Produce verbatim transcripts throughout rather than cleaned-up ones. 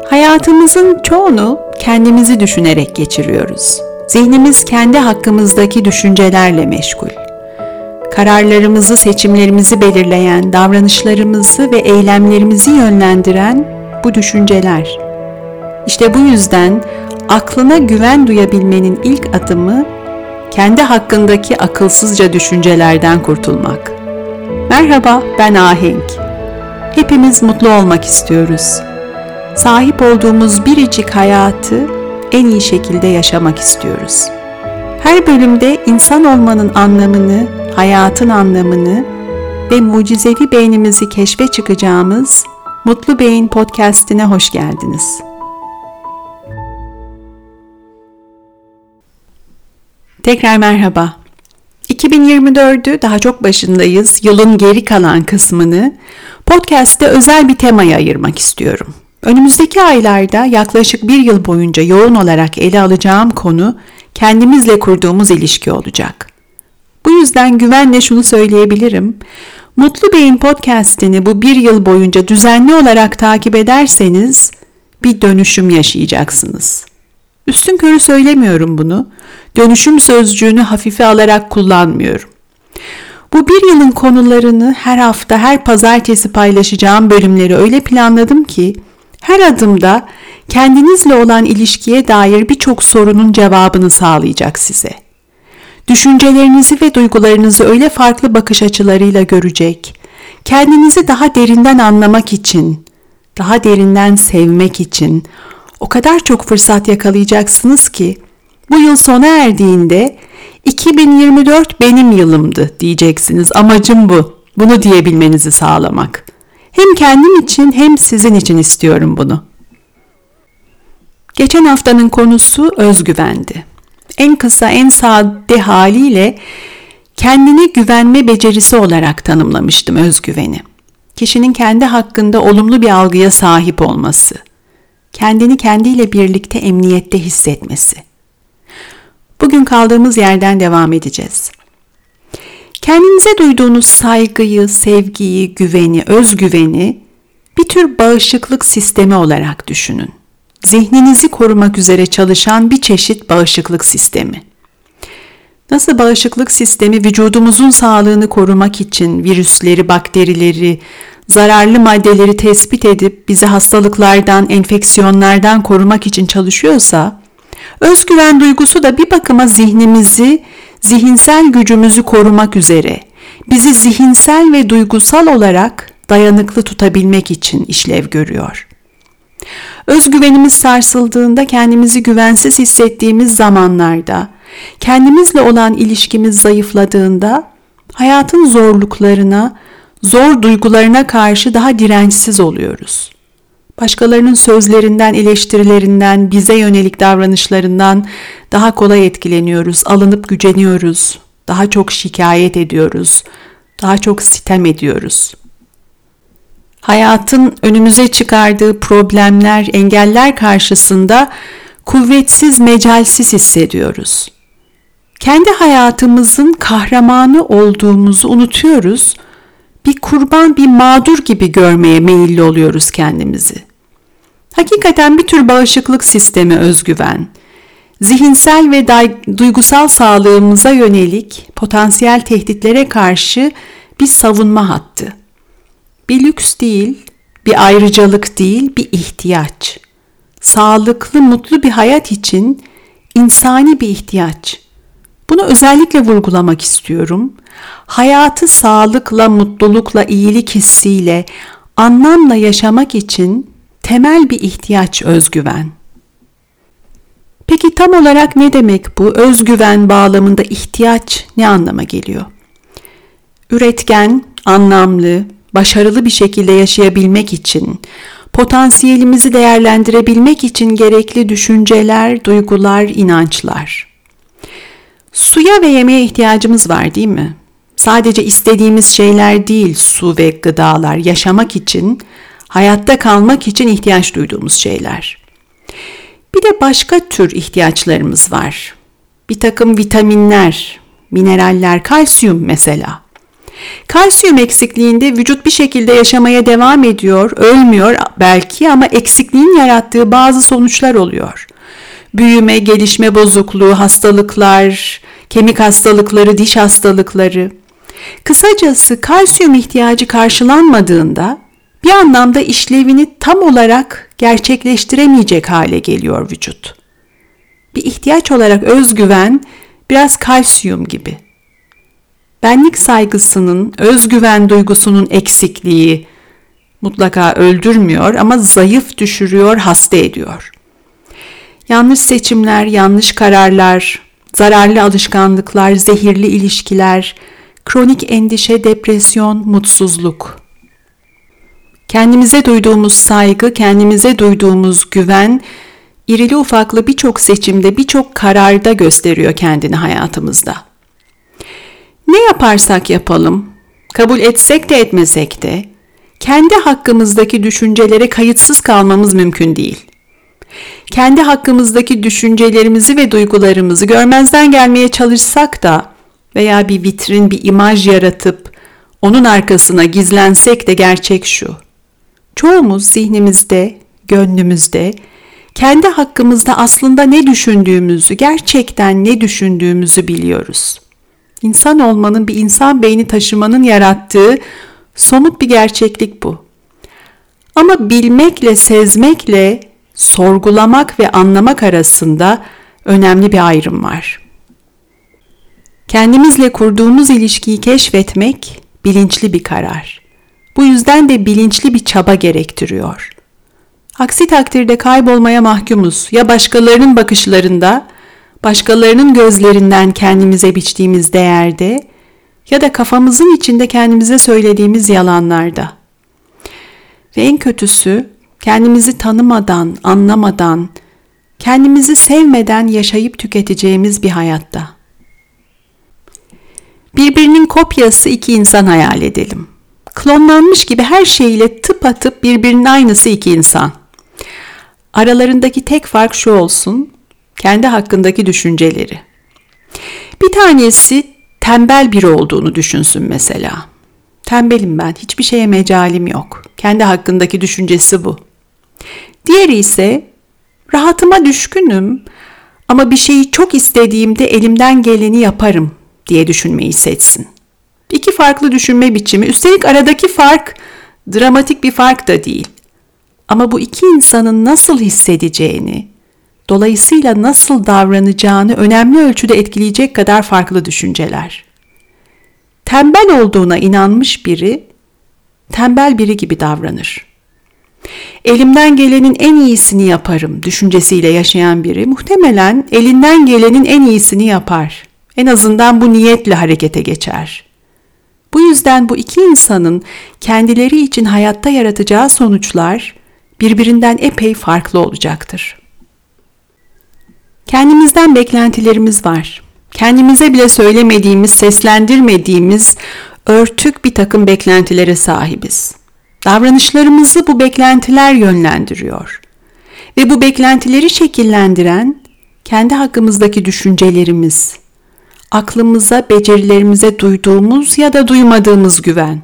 Hayatımızın çoğunu kendimizi düşünerek geçiriyoruz. Zihnimiz kendi hakkımızdaki düşüncelerle meşgul. Kararlarımızı, seçimlerimizi belirleyen, davranışlarımızı ve eylemlerimizi yönlendiren bu düşünceler. İşte bu yüzden aklına güven duyabilmenin ilk adımı kendi hakkındaki akılsızca düşüncelerden kurtulmak. Merhaba, ben Ahenk. Hepimiz mutlu olmak istiyoruz. Sahip olduğumuz biricik hayatı en iyi şekilde yaşamak istiyoruz. Her bölümde insan olmanın anlamını, hayatın anlamını ve mucizevi beynimizi keşfe çıkacağımız Mutlu Beyin Podcast'ine hoş geldiniz. Tekrar merhaba. iki bin yirmi dördü daha çok başındayız. Yılın geri kalan kısmını podcast'te özel bir temaya ayırmak istiyorum. Önümüzdeki aylarda yaklaşık bir yıl boyunca yoğun olarak ele alacağım konu kendimizle kurduğumuz ilişki olacak. Bu yüzden güvenle şunu söyleyebilirim. Mutlu Beyin Podcast'ini bu bir yıl boyunca düzenli olarak takip ederseniz bir dönüşüm yaşayacaksınız. Üstünkörü söylemiyorum bunu. Dönüşüm sözcüğünü hafife alarak kullanmıyorum. Bu bir yılın konularını her hafta, her pazartesi paylaşacağım bölümleri öyle planladım ki her adımda kendinizle olan ilişkiye dair birçok sorunun cevabını sağlayacak size. Düşüncelerinizi ve duygularınızı öyle farklı bakış açılarıyla görecek, kendinizi daha derinden anlamak için, daha derinden sevmek için o kadar çok fırsat yakalayacaksınız ki bu yıl sona erdiğinde iki bin yirmi dört benim yılımdı diyeceksiniz. Amacım bu. Bunu diyebilmenizi sağlamak. Hem kendim için hem sizin için istiyorum bunu. Geçen haftanın konusu özgüvendi. En kısa, en sade haliyle kendine güvenme becerisi olarak tanımlamıştım özgüveni. Kişinin kendi hakkında olumlu bir algıya sahip olması, kendini kendiyle birlikte emniyette hissetmesi. Bugün kaldığımız yerden devam edeceğiz. Kendinize duyduğunuz saygıyı, sevgiyi, güveni, özgüveni bir tür bağışıklık sistemi olarak düşünün. Zihninizi korumak üzere çalışan bir çeşit bağışıklık sistemi. Nasıl bağışıklık sistemi vücudumuzun sağlığını korumak için virüsleri, bakterileri, zararlı maddeleri tespit edip bizi hastalıklardan, enfeksiyonlardan korumak için çalışıyorsa, özgüven duygusu da bir bakıma zihnimizi, zihinsel gücümüzü korumak üzere, bizi zihinsel ve duygusal olarak dayanıklı tutabilmek için işlev görüyor. Özgüvenimiz sarsıldığında, kendimizi güvensiz hissettiğimiz zamanlarda, kendimizle olan ilişkimiz zayıfladığında, hayatın zorluklarına, zor duygularına karşı daha dirençsiz oluyoruz. Başkalarının sözlerinden, eleştirilerinden, bize yönelik davranışlarından daha kolay etkileniyoruz, alınıp güceniyoruz, daha çok şikayet ediyoruz, daha çok sitem ediyoruz. Hayatın önümüze çıkardığı problemler, engeller karşısında kuvvetsiz, mecalsiz hissediyoruz. Kendi hayatımızın kahramanı olduğumuzu unutuyoruz. Bir kurban, bir mağdur gibi görmeye meyilli oluyoruz kendimizi. Hakikaten bir tür bağışıklık sistemi özgüven. Zihinsel ve day- duygusal sağlığımıza yönelik potansiyel tehditlere karşı bir savunma hattı. Bir lüks değil, bir ayrıcalık değil, bir ihtiyaç. Sağlıklı, mutlu bir hayat için insani bir ihtiyaç. Bunu özellikle vurgulamak istiyorum. Hayatı sağlıkla, mutlulukla, iyilik hissiyle, anlamla yaşamak için temel bir ihtiyaç özgüven. Peki tam olarak ne demek bu? Özgüven bağlamında ihtiyaç ne anlama geliyor? Üretken, anlamlı, başarılı bir şekilde yaşayabilmek için, potansiyelimizi değerlendirebilmek için gerekli düşünceler, duygular, inançlar. Suya ve yemeğe ihtiyacımız var, değil mi? Sadece istediğimiz şeyler değil su ve gıdalar, yaşamak için, hayatta kalmak için ihtiyaç duyduğumuz şeyler. Bir de başka tür ihtiyaçlarımız var. Bir takım vitaminler, mineraller, kalsiyum mesela. Kalsiyum eksikliğinde vücut bir şekilde yaşamaya devam ediyor, ölmüyor belki ama eksikliğin yarattığı bazı sonuçlar oluyor. Büyüme, gelişme bozukluğu, hastalıklar, kemik hastalıkları, diş hastalıkları. Kısacası kalsiyum ihtiyacı karşılanmadığında bir anlamda işlevini tam olarak gerçekleştiremeyecek hale geliyor vücut. Bir ihtiyaç olarak özgüven biraz kalsiyum gibi. Benlik saygısının, özgüven duygusunun eksikliği mutlaka öldürmüyor ama zayıf düşürüyor, hasta ediyor. Yanlış seçimler, yanlış kararlar, zararlı alışkanlıklar, zehirli ilişkiler, kronik endişe, depresyon, mutsuzluk. Kendimize duyduğumuz saygı, kendimize duyduğumuz güven, irili ufaklı birçok seçimde, birçok kararda gösteriyor kendini hayatımızda. Ne yaparsak yapalım, kabul etsek de etmesek de, kendi hakkımızdaki düşüncelere kayıtsız kalmamız mümkün değil. Kendi hakkımızdaki düşüncelerimizi ve duygularımızı görmezden gelmeye çalışsak da veya bir vitrin, bir imaj yaratıp onun arkasına gizlensek de gerçek şu. Çoğumuz zihnimizde, gönlümüzde, kendi hakkımızda aslında ne düşündüğümüzü, gerçekten ne düşündüğümüzü biliyoruz. İnsan olmanın, bir insan beyni taşımanın yarattığı somut bir gerçeklik bu. Ama bilmekle, sezmekle, sorgulamak ve anlamak arasında önemli bir ayrım var. Kendimizle kurduğumuz ilişkiyi keşfetmek bilinçli bir karar. Bu yüzden de bilinçli bir çaba gerektiriyor. Aksi takdirde kaybolmaya mahkumuz. Ya başkalarının bakışlarında, başkalarının gözlerinden kendimize biçtiğimiz değerde ya da kafamızın içinde kendimize söylediğimiz yalanlarda. Ve en kötüsü kendimizi tanımadan, anlamadan, kendimizi sevmeden yaşayıp tüketeceğimiz bir hayatta. Birbirinin kopyası iki insan hayal edelim. Klonlanmış gibi her şeyiyle tıpatıp birbirinin aynısı iki insan. Aralarındaki tek fark şu olsun, kendi hakkındaki düşünceleri. Bir tanesi tembel biri olduğunu düşünsün mesela. Tembelim ben, hiçbir şeye mecalim yok. Kendi hakkındaki düşüncesi bu. Diğeri ise rahatıma düşkünüm ama bir şeyi çok istediğimde elimden geleni yaparım diye düşünmeyi seçsin. İki farklı düşünme biçimi, üstelik aradaki fark dramatik bir fark da değil. Ama bu iki insanın nasıl hissedeceğini, dolayısıyla nasıl davranacağını önemli ölçüde etkileyecek kadar farklı düşünceler. Tembel olduğuna inanmış biri, tembel biri gibi davranır. Elimden gelenin en iyisini yaparım düşüncesiyle yaşayan biri, muhtemelen elinden gelenin en iyisini yapar. En azından bu niyetle harekete geçer. Bu yüzden bu iki insanın kendileri için hayatta yaratacağı sonuçlar birbirinden epey farklı olacaktır. Kendimizden beklentilerimiz var. Kendimize bile söylemediğimiz, seslendirmediğimiz örtük bir takım beklentilere sahibiz. Davranışlarımızı bu beklentiler yönlendiriyor. Ve bu beklentileri şekillendiren kendi hakkımızdaki düşüncelerimiz, aklımıza, becerilerimize duyduğumuz ya da duymadığımız güven.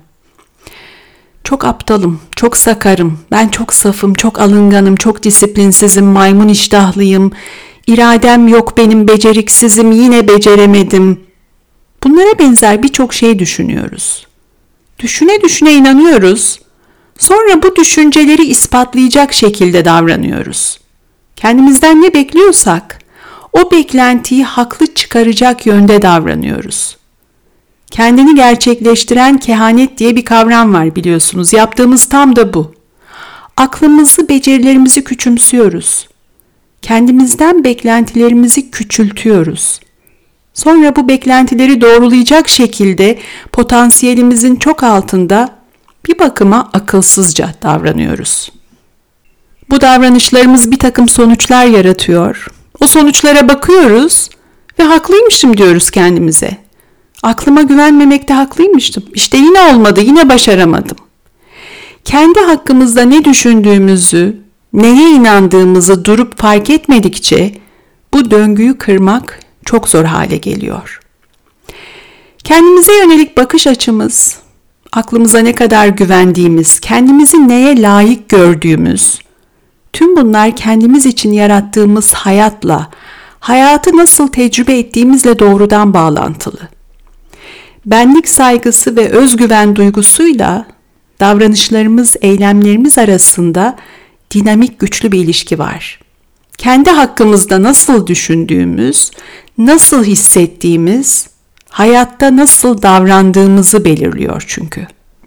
Çok aptalım, çok sakarım, ben çok safım, çok alınganım, çok disiplinsizim, maymun iştahlıyım, iradem yok benim, beceriksizim, yine beceremedim. Bunlara benzer birçok şey düşünüyoruz. Düşüne düşüne inanıyoruz. Sonra bu düşünceleri ispatlayacak şekilde davranıyoruz. Kendimizden ne bekliyorsak, o beklentiyi haklı çıkaracak yönde davranıyoruz. Kendini gerçekleştiren kehanet diye bir kavram var biliyorsunuz. Yaptığımız tam da bu. Aklımızı, becerilerimizi küçümsüyoruz. Kendimizden beklentilerimizi küçültüyoruz. Sonra bu beklentileri doğrulayacak şekilde potansiyelimizin çok altında bir bakıma akılsızca davranıyoruz. Bu davranışlarımız bir takım sonuçlar yaratıyor. O sonuçlara bakıyoruz ve haklıymışım diyoruz kendimize. Aklıma güvenmemekte haklıymıştım. İşte yine olmadı, yine başaramadım. Kendi hakkımızda ne düşündüğümüzü, neye inandığımızı durup fark etmedikçe bu döngüyü kırmak çok zor hale geliyor. Kendimize yönelik bakış açımız, aklımıza ne kadar güvendiğimiz, kendimizi neye layık gördüğümüz, tüm bunlar kendimiz için yarattığımız hayatla, hayatı nasıl tecrübe ettiğimizle doğrudan bağlantılı. Benlik saygısı ve özgüven duygusuyla davranışlarımız, eylemlerimiz arasında dinamik, güçlü bir ilişki var. Kendi hakkımızda nasıl düşündüğümüz, nasıl hissettiğimiz, hayatta nasıl davrandığımızı belirliyor çünkü.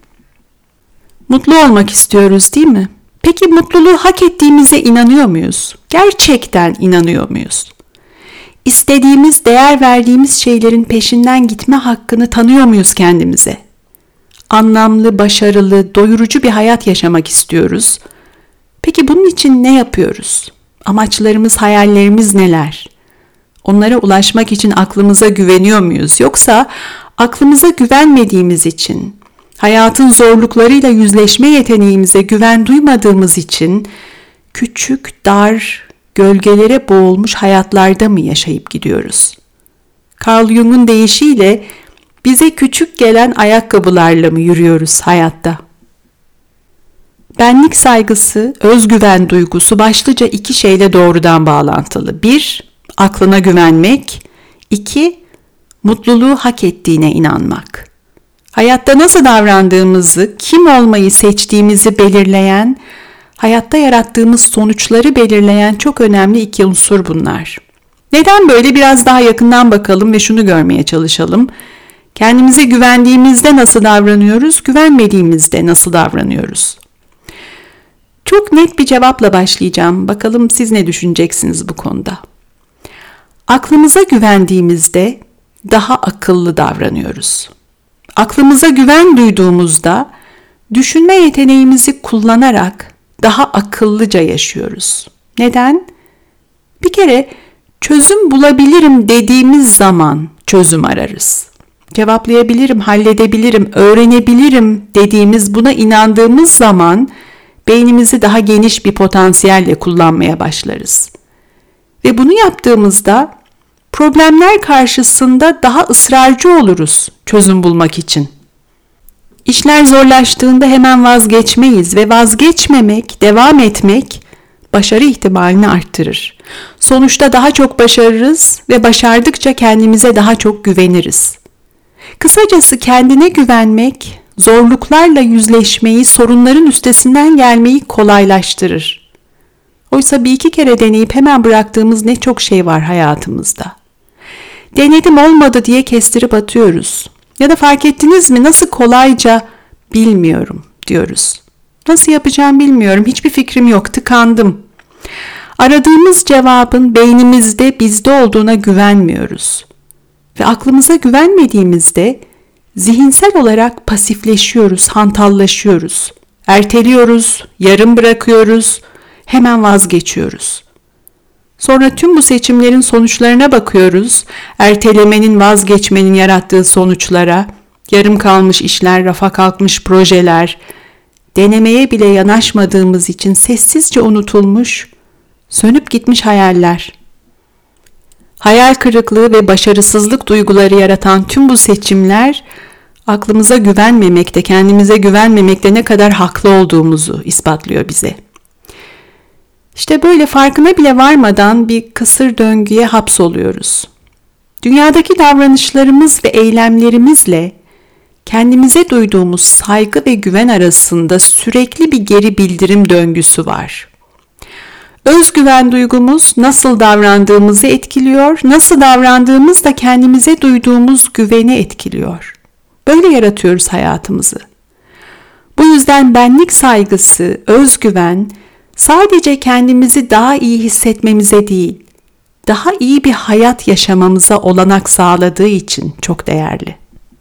Mutlu olmak istiyoruz, değil mi? Peki mutluluğu hak ettiğimize inanıyor muyuz? Gerçekten inanıyor muyuz? İstediğimiz, değer verdiğimiz şeylerin peşinden gitme hakkını tanıyor muyuz kendimize? Anlamlı, başarılı, doyurucu bir hayat yaşamak istiyoruz. Peki bunun için ne yapıyoruz? Amaçlarımız, hayallerimiz neler? Onlara ulaşmak için aklımıza güveniyor muyuz? Yoksa aklımıza güvenmediğimiz için, hayatın zorluklarıyla yüzleşme yeteneğimize güven duymadığımız için küçük, dar, gölgelere boğulmuş hayatlarda mı yaşayıp gidiyoruz? Carl Jung'un deyişiyle bize küçük gelen ayakkabılarla mı yürüyoruz hayatta? Benlik saygısı, özgüven duygusu başlıca iki şeyle doğrudan bağlantılı. Bir, aklına güvenmek. İki, mutluluğu hak ettiğine inanmak. Hayatta nasıl davrandığımızı, kim olmayı seçtiğimizi belirleyen, hayatta yarattığımız sonuçları belirleyen çok önemli iki unsur bunlar. Neden böyle? Biraz daha yakından bakalım ve şunu görmeye çalışalım. Kendimize güvendiğimizde nasıl davranıyoruz, güvenmediğimizde nasıl davranıyoruz? Çok net bir cevapla başlayacağım. Bakalım siz ne düşüneceksiniz bu konuda? Aklımıza güvendiğimizde daha akıllı davranıyoruz. Aklımıza güven duyduğumuzda düşünme yeteneğimizi kullanarak daha akıllıca yaşıyoruz. Neden? Bir kere çözüm bulabilirim dediğimiz zaman çözüm ararız. Cevaplayabilirim, halledebilirim, öğrenebilirim dediğimiz, buna inandığımız zaman beynimizi daha geniş bir potansiyelle kullanmaya başlarız. Ve bunu yaptığımızda problemler karşısında daha ısrarcı oluruz çözüm bulmak için. İşler zorlaştığında hemen vazgeçmeyiz ve vazgeçmemek, devam etmek başarı ihtimalini arttırır. Sonuçta daha çok başarırız ve başardıkça kendimize daha çok güveniriz. Kısacası kendine güvenmek, zorluklarla yüzleşmeyi, sorunların üstesinden gelmeyi kolaylaştırır. Oysa bir iki kere deneyip hemen bıraktığımız ne çok şey var hayatımızda. Denedim olmadı diye kestirip atıyoruz. Ya da fark ettiniz mi, nasıl kolayca bilmiyorum diyoruz. Nasıl yapacağım bilmiyorum, hiçbir fikrim yok, tıkandım. Aradığımız cevabın beynimizde, bizde olduğuna güvenmiyoruz. Ve aklımıza güvenmediğimizde zihinsel olarak pasifleşiyoruz, hantallaşıyoruz. Erteliyoruz, yarım bırakıyoruz, hemen vazgeçiyoruz. Sonra tüm bu seçimlerin sonuçlarına bakıyoruz. Ertelemenin, vazgeçmenin yarattığı sonuçlara, yarım kalmış işler, rafa kalkmış projeler, denemeye bile yanaşmadığımız için sessizce unutulmuş, sönüp gitmiş hayaller. Hayal kırıklığı ve başarısızlık duyguları yaratan tüm bu seçimler, aklımıza güvenmemekte, kendimize güvenmemekte ne kadar haklı olduğumuzu ispatlıyor bize. İşte böyle farkına bile varmadan bir kısır döngüye hapsoluyoruz. Dünyadaki davranışlarımız ve eylemlerimizle kendimize duyduğumuz saygı ve güven arasında sürekli bir geri bildirim döngüsü var. Özgüven duygumuz nasıl davrandığımızı etkiliyor, nasıl davrandığımız da kendimize duyduğumuz güveni etkiliyor. Böyle yaratıyoruz hayatımızı. Bu yüzden benlik saygısı, özgüven sadece kendimizi daha iyi hissetmemize değil, daha iyi bir hayat yaşamamıza olanak sağladığı için çok değerli.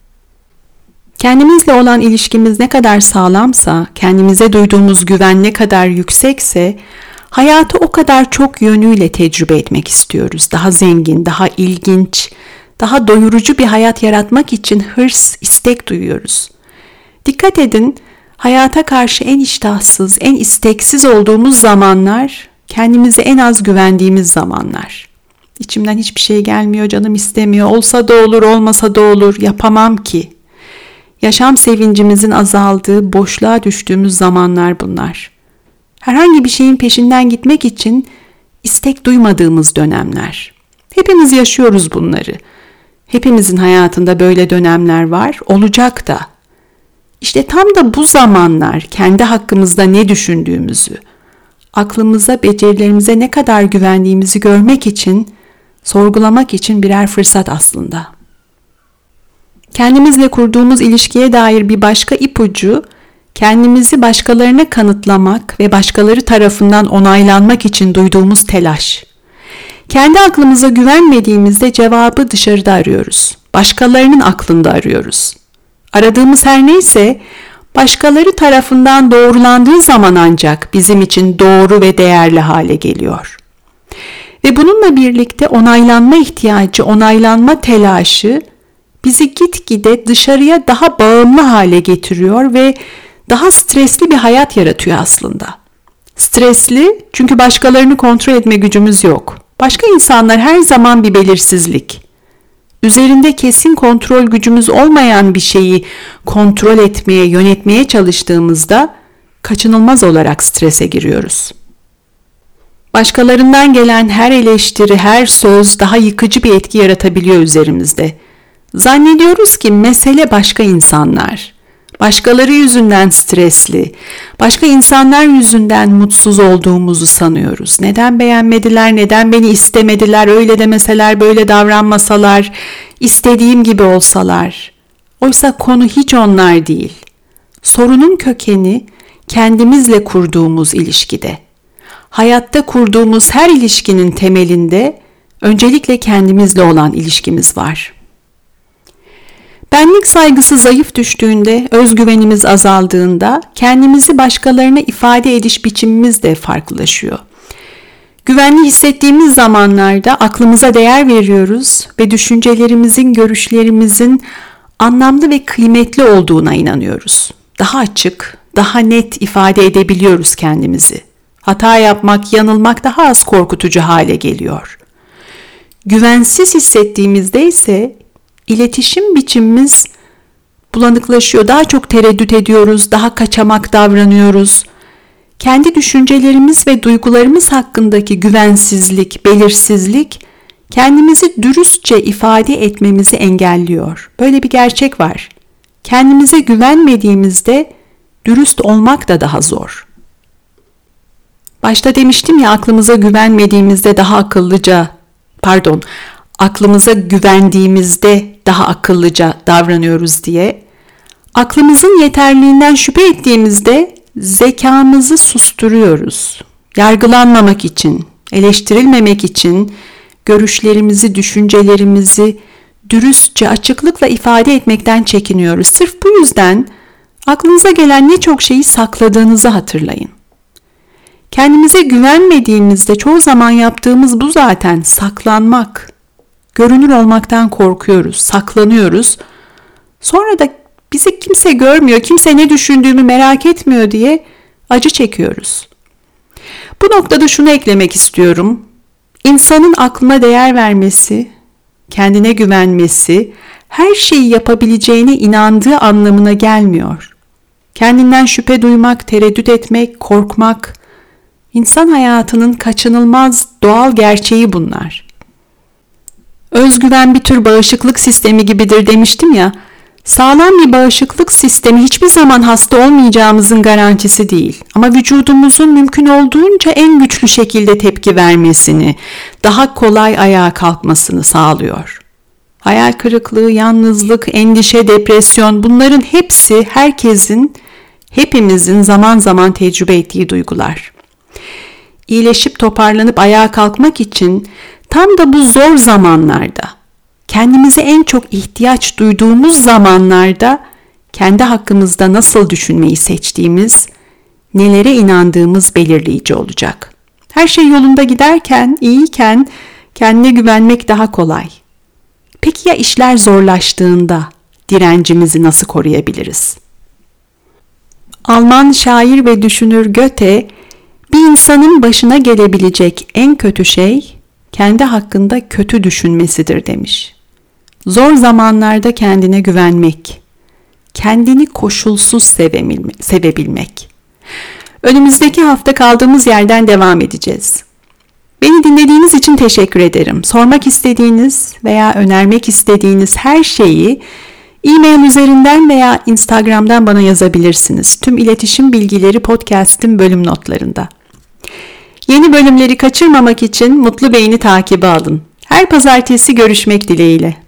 Kendimizle olan ilişkimiz ne kadar sağlamsa, kendimize duyduğumuz güven ne kadar yüksekse, hayatı o kadar çok yönüyle tecrübe etmek istiyoruz. Daha zengin, daha ilginç, daha doyurucu bir hayat yaratmak için hırs, istek duyuyoruz. Dikkat edin, hayata karşı en iştahsız, en isteksiz olduğumuz zamanlar, kendimize en az güvendiğimiz zamanlar. İçimden hiçbir şey gelmiyor, canım istemiyor. Olsa da olur, olmasa da olur. Yapamam ki. Yaşam sevincimizin azaldığı, boşluğa düştüğümüz zamanlar bunlar. Herhangi bir şeyin peşinden gitmek için istek duymadığımız dönemler. Hepimiz yaşıyoruz bunları. Hepimizin hayatında böyle dönemler var, olacak da. İşte tam da bu zamanlar kendi hakkımızda ne düşündüğümüzü, aklımıza, becerilerimize ne kadar güvendiğimizi görmek için, sorgulamak için birer fırsat aslında. Kendimizle kurduğumuz ilişkiye dair bir başka ipucu, kendimizi başkalarına kanıtlamak ve başkaları tarafından onaylanmak için duyduğumuz telaş. Kendi aklımıza güvenmediğimizde cevabı dışarıda arıyoruz. Başkalarının aklında arıyoruz. Aradığımız her neyse, başkaları tarafından doğrulandığı zaman ancak bizim için doğru ve değerli hale geliyor. Ve bununla birlikte onaylanma ihtiyacı, onaylanma telaşı bizi gitgide dışarıya daha bağımlı hale getiriyor ve daha stresli bir hayat yaratıyor aslında. Stresli çünkü başkalarını kontrol etme gücümüz yok. Başka insanlar her zaman bir belirsizlik. Üzerinde kesin kontrol gücümüz olmayan bir şeyi kontrol etmeye, yönetmeye çalıştığımızda kaçınılmaz olarak strese giriyoruz. Başkalarından gelen her eleştiri, her söz daha yıkıcı bir etki yaratabiliyor üzerimizde. Zannediyoruz ki mesele başka insanlar. Başkaları yüzünden stresli, başka insanlar yüzünden mutsuz olduğumuzu sanıyoruz. Neden beğenmediler, neden beni istemediler, öyle demeseler, böyle davranmasalar, istediğim gibi olsalar. Oysa konu hiç onlar değil. Sorunun kökeni kendimizle kurduğumuz ilişkide. Hayatta kurduğumuz her ilişkinin temelinde öncelikle kendimizle olan ilişkimiz var. Benlik saygısı zayıf düştüğünde, özgüvenimiz azaldığında kendimizi başkalarına ifade ediş biçimimiz de farklılaşıyor. Güvenli hissettiğimiz zamanlarda aklımıza değer veriyoruz ve düşüncelerimizin, görüşlerimizin anlamlı ve kıymetli olduğuna inanıyoruz. Daha açık, daha net ifade edebiliyoruz kendimizi. Hata yapmak, yanılmak daha az korkutucu hale geliyor. Güvensiz hissettiğimizde ise İletişim biçimimiz bulanıklaşıyor. Daha çok tereddüt ediyoruz, daha kaçamak davranıyoruz. Kendi düşüncelerimiz ve duygularımız hakkındaki güvensizlik, belirsizlik kendimizi dürüstçe ifade etmemizi engelliyor. Böyle bir gerçek var. Kendimize güvenmediğimizde dürüst olmak da daha zor. Başta demiştim ya, aklımıza güvenmediğimizde daha akıllıca, pardon, aklımıza güvendiğimizde daha akıllıca davranıyoruz diye. Aklımızın yeterliliğinden şüphe ettiğimizde zekamızı susturuyoruz. Yargılanmamak için, eleştirilmemek için görüşlerimizi, düşüncelerimizi dürüstçe, açıklıkla ifade etmekten çekiniyoruz. Sırf bu yüzden aklınıza gelen ne çok şeyi sakladığınızı hatırlayın. Kendimize güvenmediğimizde çoğu zaman yaptığımız bu zaten, saklanmak. Görünür olmaktan korkuyoruz, saklanıyoruz. Sonra da bizi kimse görmüyor, kimse ne düşündüğümü merak etmiyor diye acı çekiyoruz. Bu noktada şunu eklemek istiyorum. İnsanın aklına değer vermesi, kendine güvenmesi, her şeyi yapabileceğine inandığı anlamına gelmiyor. Kendinden şüphe duymak, tereddüt etmek, korkmak, insan hayatının kaçınılmaz doğal gerçeği bunlar. Özgüven bir tür bağışıklık sistemi gibidir demiştim ya, sağlam bir bağışıklık sistemi hiçbir zaman hasta olmayacağımızın garantisi değil. Ama vücudumuzun mümkün olduğunca en güçlü şekilde tepki vermesini, daha kolay ayağa kalkmasını sağlıyor. Hayal kırıklığı, yalnızlık, endişe, depresyon, bunların hepsi herkesin, hepimizin zaman zaman tecrübe ettiği duygular. İyileşip toparlanıp ayağa kalkmak için tam da bu zor zamanlarda, kendimize en çok ihtiyaç duyduğumuz zamanlarda kendi hakkımızda nasıl düşünmeyi seçtiğimiz, nelere inandığımız belirleyici olacak. Her şey yolunda giderken, iyiyken kendine güvenmek daha kolay. Peki ya işler zorlaştığında direncimizi nasıl koruyabiliriz? Alman şair ve düşünür Goethe, bir insanın başına gelebilecek en kötü şey kendi hakkında kötü düşünmesidir demiş. Zor zamanlarda kendine güvenmek, kendini koşulsuz sevebilmek. Önümüzdeki hafta kaldığımız yerden devam edeceğiz. Beni dinlediğiniz için teşekkür ederim. Sormak istediğiniz veya önermek istediğiniz her şeyi e-mail üzerinden veya Instagram'dan bana yazabilirsiniz. Tüm iletişim bilgileri podcast'in bölüm notlarında. Yeni bölümleri kaçırmamak için Mutlu Beyin'i takibe alın. Her pazartesi görüşmek dileğiyle.